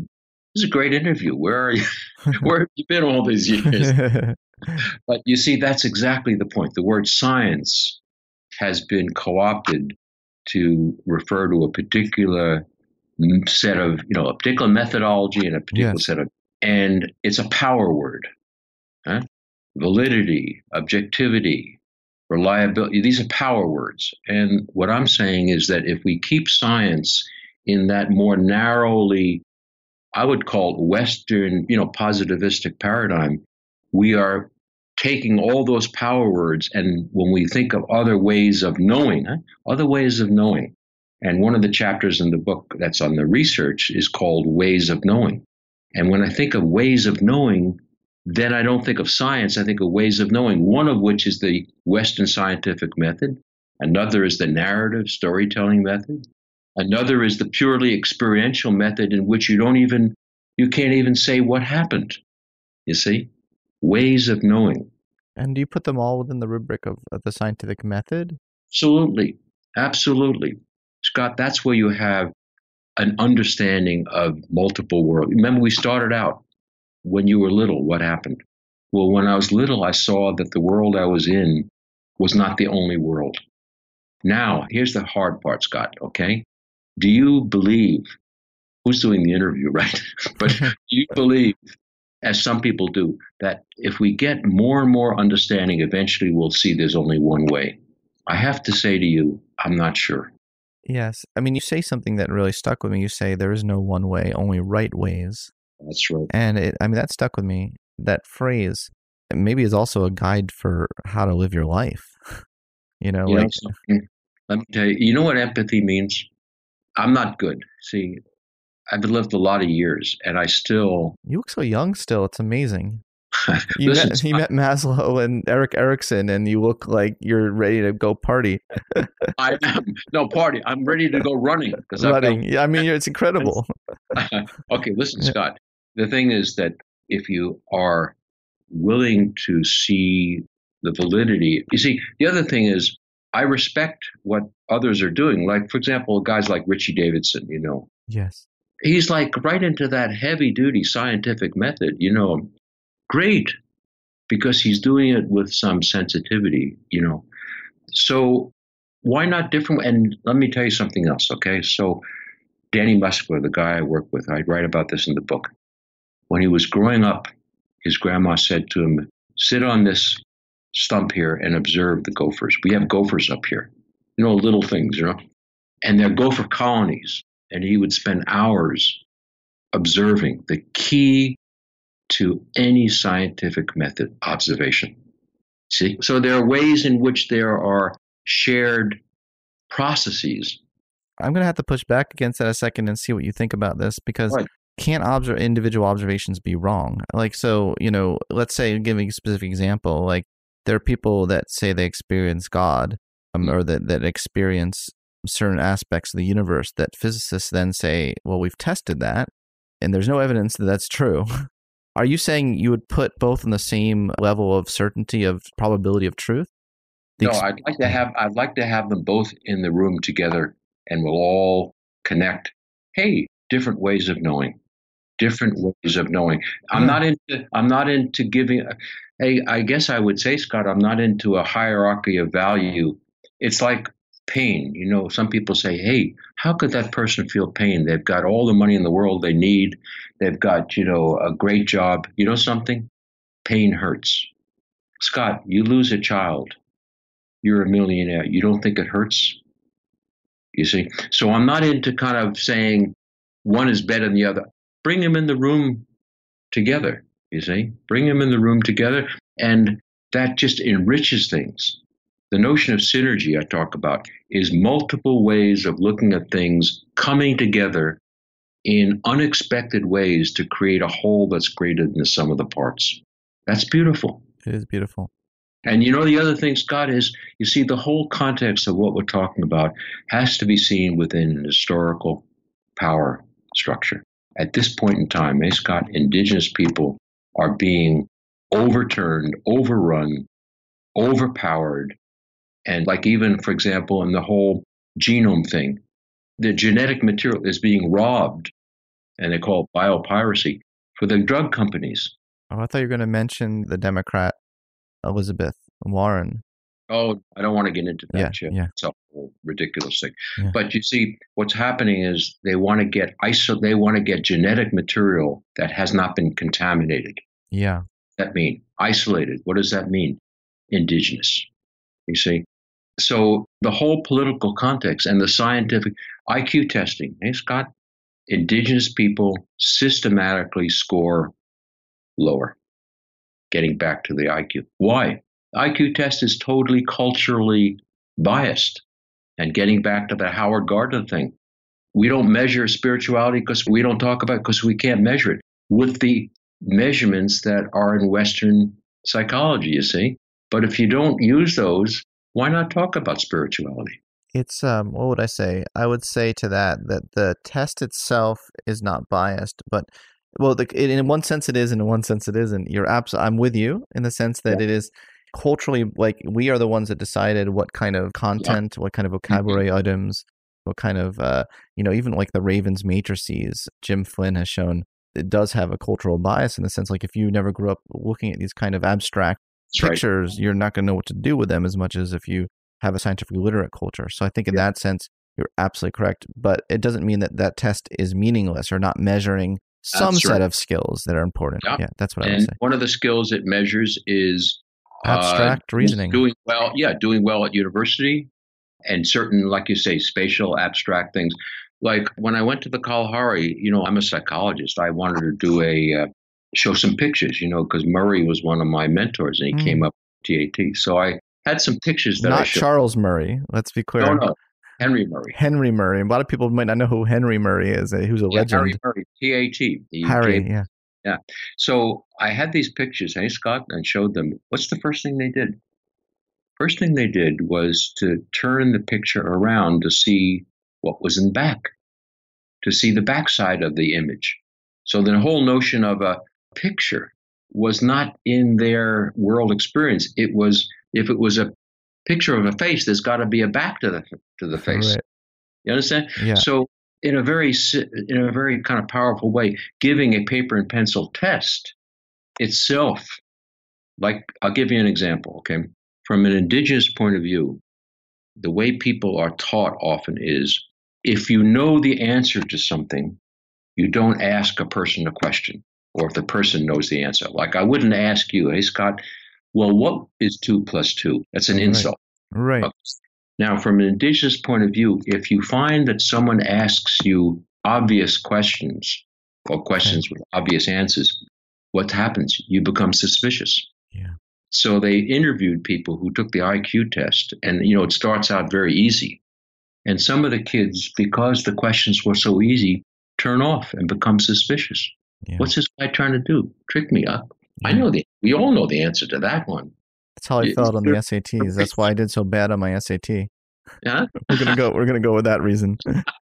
a great interview. Where are you? Where have you been all these years? But you see, that's exactly the point. The word science has been co-opted to refer to a particular set of, a particular methodology and a particular set of, and it's a power word. Validity, objectivity, reliability, these are power words. And what I'm saying is that if we keep science in that more narrowly, I would call it Western, positivistic paradigm, we are taking all those power words, and when we think of other ways of knowing, and one of the chapters in the book that's on the research is called Ways of Knowing. And when I think of ways of knowing, then I don't think of science, I think of ways of knowing, one of which is the Western scientific method. Another is the narrative storytelling method. Another is the purely experiential method in which you can't even say what happened. You see? Ways of knowing. And do you put them all within the rubric of the scientific method? Absolutely. Absolutely. Scott, that's where you have an understanding of multiple worlds. Remember, we started out when you were little, what happened? Well, when I was little, I saw that the world I was in was not the only world. Now, here's the hard part, Scott, okay? Do you believe, who's doing the interview, right? But do you believe, as some people do, that if we get more and more understanding, eventually we'll see there's only one way? I have to say to you, I'm not sure. Yes. I mean, you say something that really stuck with me. You say there is no one way, only right ways. That's right. And that stuck with me. That phrase maybe is also a guide for how to live your life. Let me tell you, you know what empathy means? I'm not good. See, I've lived a lot of years and I still... You look so young still. It's amazing. You met Maslow and Erik Erikson and you look like you're ready to go party. I am. No, party. I'm ready to go running. Running. Yeah, I mean, it's incredible. Okay, listen, Scott. The thing is that if you are willing to see the validity, you see, the other thing is I respect what others are doing. Like, for example, guys like Richie Davidson, Yes. He's like right into that heavy duty scientific method, great, because he's doing it with some sensitivity, So why not different? And let me tell you something else, okay? So Danny Muscler, the guy I work with, I write about this in the book. When he was growing up, his grandma said to him, sit on this stump here and observe the gophers. We have gophers up here, little things, and they're gopher colonies. And he would spend hours observing, the key to any scientific method, observation. See? So there are ways in which there are shared processes. I'm going to have to push back against that a second and see what you think about this, because Right. Can't individual observations be wrong? Like, so, let's say, giving a specific example, like there are people that say they experience God or that experience certain aspects of the universe that physicists then say, well, we've tested that and there's no evidence that that's true. Are you saying you would put both on the same level of certainty of probability of truth? No, I'd like to have them both in the room together, and we'll all connect. Hey, different ways of knowing. I'm not into giving. I guess I would say, Scott, I'm not into a hierarchy of value. It's like pain. Some people say, hey, how could that person feel pain? They've got all the money in the world they need. They've got, a great job. You know something? Pain hurts. Scott, you lose a child. You're a millionaire. You don't think it hurts? You see? So I'm not into kind of saying one is better than the other. Bring them in the room together, you see? Bring them in the room together, and that just enriches things. The notion of synergy I talk about is multiple ways of looking at things coming together in unexpected ways to create a whole that's greater than the sum of the parts. That's beautiful. It is beautiful. And the other thing, Scott, is you see the whole context of what we're talking about has to be seen within an historical power structure. At this point in time, Scott, indigenous people are being overturned, overrun, overpowered. And like even, for example, in the whole genome thing, the genetic material is being robbed, and they call it biopiracy, for the drug companies. Oh, I thought you were going to mention the Democrat, Elizabeth Warren. Oh, I don't want to get into that yet. Yeah. It's a whole ridiculous thing. Yeah. But you see, what's happening is they want to get genetic material that has not been contaminated. Yeah. That mean isolated. What does that mean? Indigenous. You see? So the whole political context and the scientific IQ testing, hey, Scott, indigenous people systematically score lower, getting back to the IQ. Why? The IQ test is totally culturally biased. And getting back to the Howard Gardner thing, we don't measure spirituality because we don't talk about it because we can't measure it with the measurements that are in Western psychology, you see. But if you don't use those, why not talk about spirituality? It's, what would I say? I would say to that the test itself is not biased, but, well, in one sense it is, and in one sense it isn't. I'm with you in the sense that it is culturally, like, we are the ones that decided what kind of content, what kind of vocabulary items, what kind of, even like the Ravens matrices, Jim Flynn has shown it does have a cultural bias in the sense, like, if you never grew up looking at these kind of abstract pictures, you're not going to know what to do with them as much as if you have a scientifically literate culture. So I think in that sense, you're absolutely correct. But it doesn't mean that test is meaningless or not measuring some set of skills that are important. Yeah, that's what I would say. One of the skills it measures is abstract reasoning. Doing well at university, and certain, like you say, spatial abstract things. Like when I went to the Kalahari, I'm a psychologist. I wanted to do show some pictures, because Murray was one of my mentors, and he came up with TAT. So I had some pictures that I showed. Not Charles Murray. Let's be clear. No. Henry Murray. Henry Murray. A lot of people might not know who Henry Murray is. Who's a legend. Harry Murray, TAT. Harry, Yeah. So I had these pictures, hey, Scott, and showed them. What's the first thing they did? First thing they did was to turn the picture around to see what was in the back, to see the backside of the image. So the whole notion of a picture was not in their world experience. It was, if it was a picture of a face, there's got to be a back to the face. Right. You understand? Yeah. So in a very kind of powerful way, giving a paper and pencil test itself. Like, I'll give you an example, okay? From an indigenous point of view, the way people are taught often is, if you know the answer to something, you don't ask a person a question, or if the person knows the answer. Like, I wouldn't ask you, hey, Scott, well, what is 2 + 2? That's an insult. Right. Now, from an indigenous point of view, if you find that someone asks you obvious questions or questions with obvious answers, what happens? You become suspicious. Yeah. So they interviewed people who took the IQ test, and, it starts out very easy. And some of the kids, because the questions were so easy, turn off and become suspicious. Yeah. What's this guy trying to do? Trick me up? Yeah. We all know the answer to that one. That's how I felt on the SATs. That's why I did so bad on my SAT. Yeah? We're gonna go with that reason.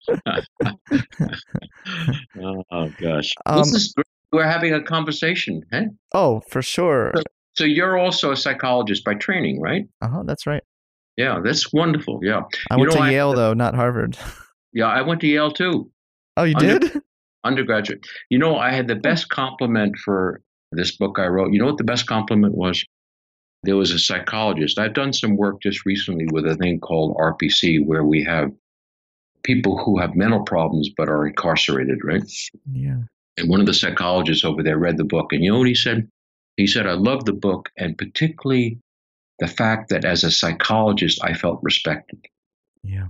Oh gosh. This is great. We're having a conversation, huh? Oh, for sure. So you're also a psychologist by training, right? That's right. Yeah, that's wonderful. Yeah. I went to Yale, though, not Harvard. Yeah, I went to Yale, too. Oh, you did? Undergraduate. I had the best compliment for this book I wrote. You know what the best compliment was? There was a psychologist. I've done some work just recently with a thing called RPC, where we have people who have mental problems but are incarcerated, right? Yeah. And one of the psychologists over there read the book. And you know what he said? He said, I love the book, and particularly the fact that as a psychologist, I felt respected. Yeah.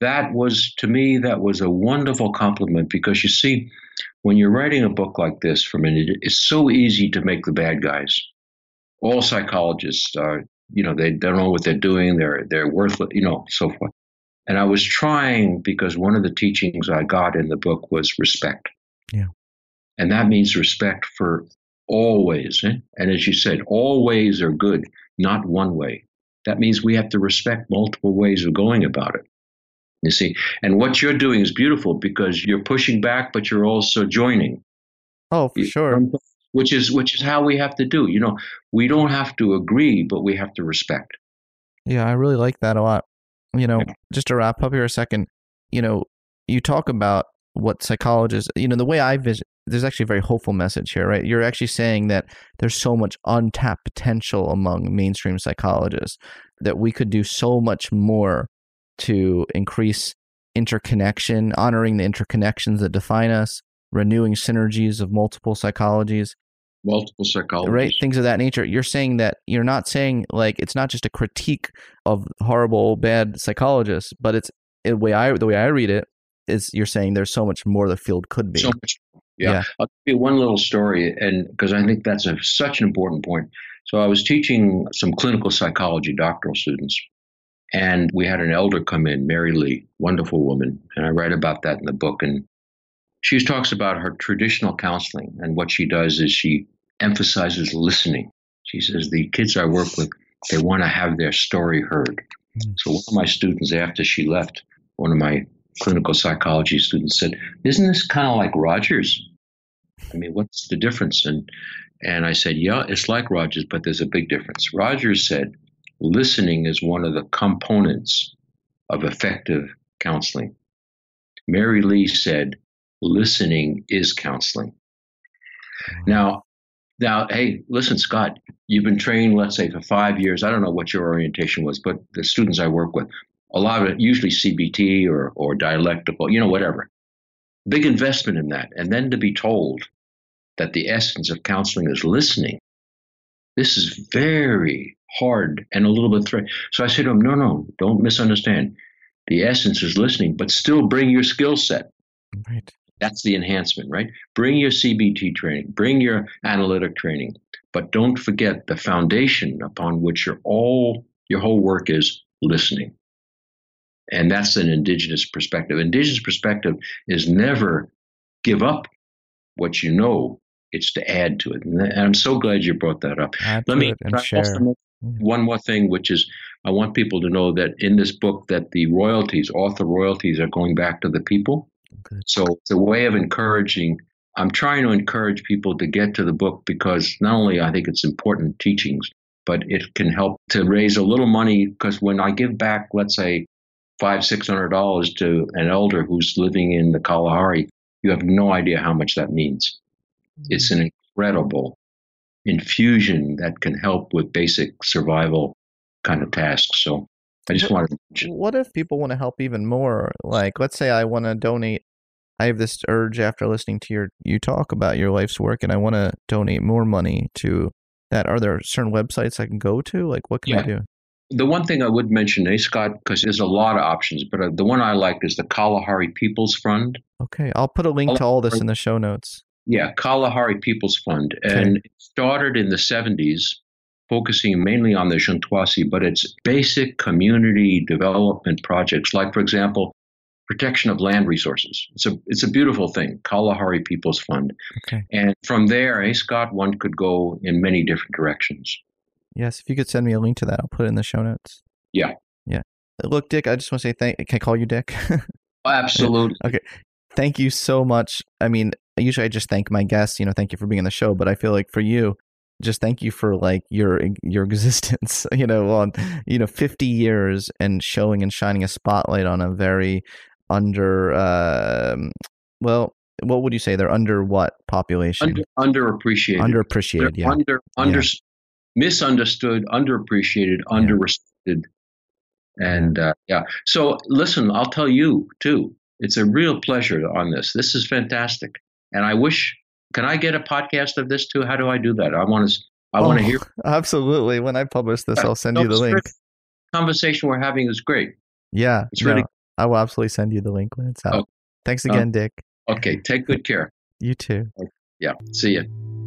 To me, that was a wonderful compliment, because you see, when you're writing a book like this, it's so easy to make the bad guys. All psychologists are, they don't know what they're doing. They're worthless, so forth. And I was trying, because one of the teachings I got in the book was respect. Yeah. And that means respect for all ways. And as you said, all ways are good, not one way. That means we have to respect multiple ways of going about it. You see, and what you're doing is beautiful, because you're pushing back, but you're also joining. Oh, for sure. Which is how we have to do. We don't have to agree, but we have to respect. Yeah, I really like that a lot. Just to wrap up here a second, you talk about what psychologists, the way I visit, there's actually a very hopeful message here, right? You're actually saying that there's so much untapped potential among mainstream psychologists, that we could do so much more to increase interconnection, honoring the interconnections that define us, renewing synergies of multiple psychologies. Right? Things of that nature. You're saying that, you're not saying, like, it's not just a critique of horrible, bad psychologists, but it's the way I read it is, you're saying there's so much more the field could be. So much. Yeah. I'll give you one little story, and because I think that's such an important point. So I was teaching some clinical psychology doctoral students, and we had an elder come in, Mary Lee, wonderful woman, and I write about that in the book. And she talks about her traditional counseling, and what she does is she emphasizes listening. She says, the kids I work with, they want to have their story heard. So one of my students, after she left, one of my clinical psychology students said, isn't this kind of like Rogers? I mean, what's the difference? And I said, yeah, it's like Rogers, but there's a big difference. Rogers said, listening is one of the components of effective counseling. Mary Lee said, listening is counseling. Now, hey, listen, Scott, you've been trained, let's say, for 5 years. I don't know what your orientation was, but the students I work with, a lot of it, usually CBT or dialectical, whatever. Big investment in that. And then to be told that the essence of counseling is listening, this is very hard and a little bit threatening. So I said to him, no, don't misunderstand. The essence is listening, but still bring your skill set. Right. That's the enhancement, right? Bring your CBT training, bring your analytic training, but don't forget the foundation upon which your whole work is listening. And that's an indigenous perspective. Indigenous perspective is never give up what you know, it's to add to it. And I'm so glad you brought that up. Let me share one more thing, which is I want people to know that in this book that the author royalties are going back to the people. Okay. So it's a way of I'm trying to encourage people to get to the book, because not only I think it's important teachings, but it can help to raise a little money, because when I give back, let's say $500-$600 to an elder who's living in the Kalahari, you have no idea how much that means. It's an incredible infusion that can help with basic survival kind of tasks. So I just wanted to mention. What if people want to help even more? Like, let's say I want to donate. I have this urge after listening to you talk about your life's work, and I want to donate more money to that. Are there certain websites I can go to? Like, what can I do? The one thing I would mention, Scott, because there's a lot of options, but the one I like is the Kalahari People's Fund. Okay, I'll put a link to all this in the show notes. Yeah, Kalahari People's Fund. And it started in the 70s, focusing mainly on the Zhentwasi, but it's basic community development projects, like, for example, protection of land resources. It's a beautiful thing, Kalahari People's Fund. Okay. And from there, Scott, one could go in many different directions. Yes, if you could send me a link to that, I'll put it in the show notes. Yeah. Look, Dick, I just want to say can I call you Dick? Absolutely. Okay. Thank you so much. I mean, usually I just thank my guests, thank you for being on the show, but I feel like for you, just thank you for like your existence, on 50 years and showing and shining a spotlight on a very what would you say? They're under what population? Underappreciated. Underappreciated, yeah. Misunderstood, underappreciated, underrespected. And so listen, I'll tell you too, it's a real pleasure on this. This is fantastic. And I wish, can I get a podcast of this too? How do I do that? I want to hear. Absolutely. When I publish this, I'll send you the link. Conversation we're having is great. Yeah. It's really. I will absolutely send you the link when it's out. Oh, thanks again, Dick. Okay. Take good care. You too. Yeah. See you.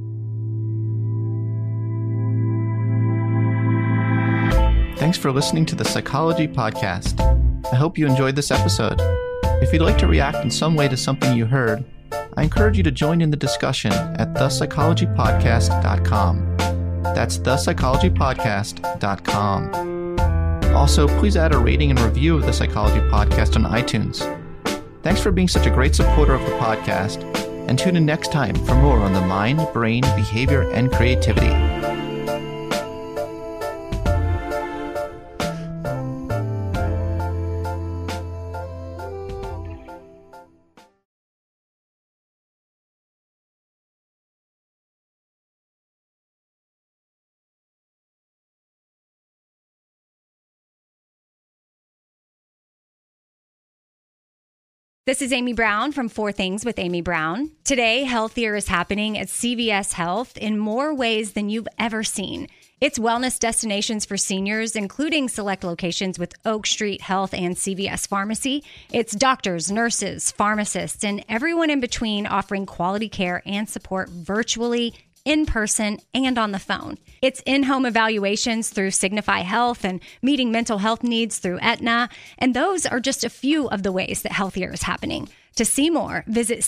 Thanks for listening to the Psychology Podcast. I hope you enjoyed this episode. If you'd like to react in some way to something you heard, I encourage you to join in the discussion at thepsychologypodcast.com. That's thepsychologypodcast.com. Also, please add a rating and review of the Psychology Podcast on iTunes. Thanks for being such a great supporter of the podcast, and tune in next time for more on the mind, brain, behavior, and creativity. This is Amy Brown from 4 Things with Amy Brown. Today, healthier is happening at CVS Health in more ways than you've ever seen. It's wellness destinations for seniors, including select locations with Oak Street Health and CVS Pharmacy. It's doctors, nurses, pharmacists, and everyone in between offering quality care and support virtually, in person, and on the phone. It's in-home evaluations through Signify Health and meeting mental health needs through Aetna. And those are just a few of the ways that healthier is happening. To see more, visit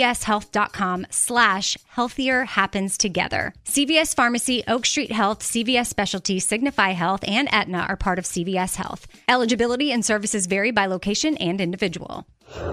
cvshealth.com/healthier happens together. CVS Pharmacy, Oak Street Health, CVS Specialty, Signify Health, and Aetna are part of CVS Health. Eligibility and services vary by location and individual.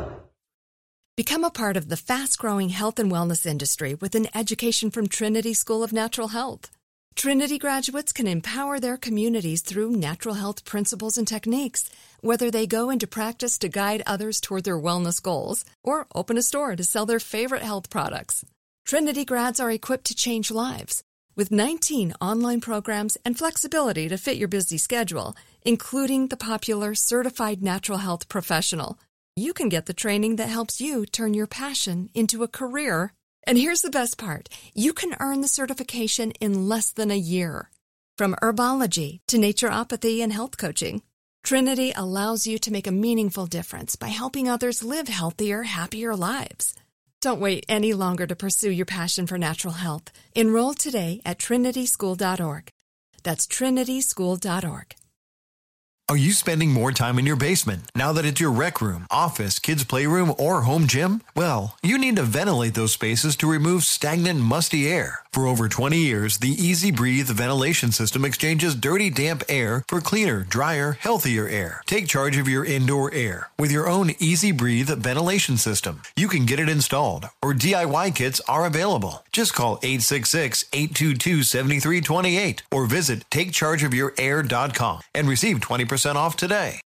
Become a part of the fast-growing health and wellness industry with an education from Trinity School of Natural Health. Trinity graduates can empower their communities through natural health principles and techniques, whether they go into practice to guide others toward their wellness goals or open a store to sell their favorite health products. Trinity grads are equipped to change lives with 19 online programs and flexibility to fit your busy schedule, including the popular Certified Natural Health Professional. You can get the training that helps you turn your passion into a career. And here's the best part. You can earn the certification in less than a year. From herbology to naturopathy and health coaching, Trinity allows you to make a meaningful difference by helping others live healthier, happier lives. Don't wait any longer to pursue your passion for natural health. Enroll today at trinityschool.org. That's trinityschool.org. Are you spending more time in your basement now that it's your rec room, office, kids' playroom, or home gym? Well, you need to ventilate those spaces to remove stagnant, musty air. For over 20 years, the Easy Breathe ventilation system exchanges dirty, damp air for cleaner, drier, healthier air. Take charge of your indoor air with your own Easy Breathe ventilation system. You can get it installed, or DIY kits are available. Just call 866-822-7328 or visit takechargeofyourair.com and receive 20% off today.